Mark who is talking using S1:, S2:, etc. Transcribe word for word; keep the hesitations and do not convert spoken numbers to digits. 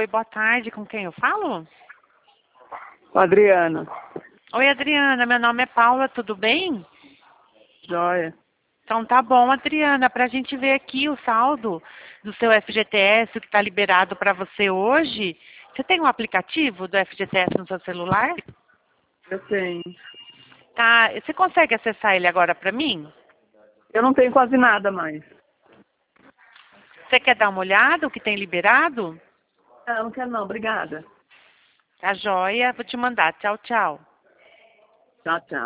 S1: Oi, boa tarde. Com quem eu falo?
S2: Adriana.
S1: Oi, Adriana. Meu nome é Paula. Tudo bem?
S2: Joia.
S1: Então tá bom, Adriana. Para a gente ver aqui o saldo do seu F G T S, o que está liberado para você hoje. Você tem um aplicativo do F G T S no seu celular?
S2: Eu tenho.
S1: Tá. Você consegue acessar ele agora para mim?
S2: Eu não tenho quase nada mais.
S1: Você quer dar uma olhada o que tem liberado?
S2: Não, não quero não. Obrigada.
S1: Tá joia. Vou te mandar. Tchau, tchau.
S2: Tchau, tchau.